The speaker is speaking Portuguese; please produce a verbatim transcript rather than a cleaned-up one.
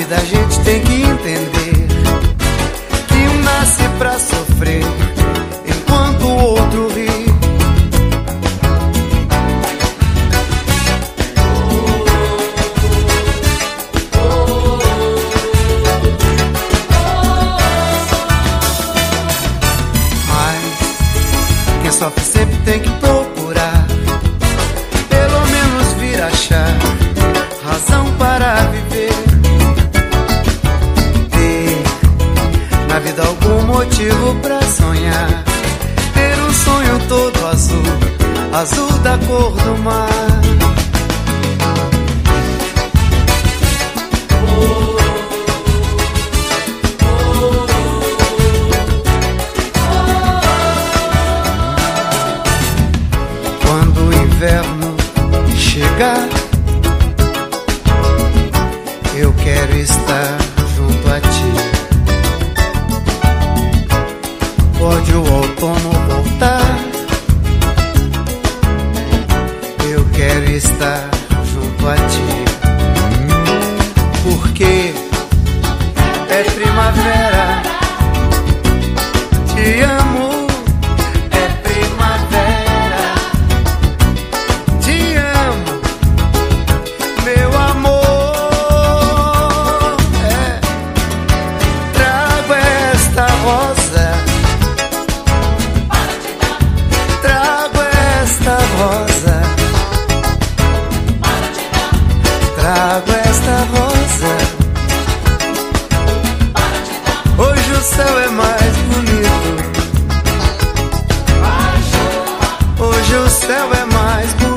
vida a gente tem que entender que um nasce pra sofrer enquanto o outro ri. Mas quem sofre sempre tem que procurar pelo menos vir achar razão para viver, ter na vida algum motivo pra sonhar, ter um sonho todo azul, azul da cor do mar. Quando o inverno chegar, eu quero estar junto a ti. Pode o outono voltar, eu quero estar junto a ti. Porque é primavera, te amo. É primavera, te amo, meu amor. Rosa, trago esta rosa, trago esta rosa. Hoje o céu é mais bonito, hoje o céu é mais bonito.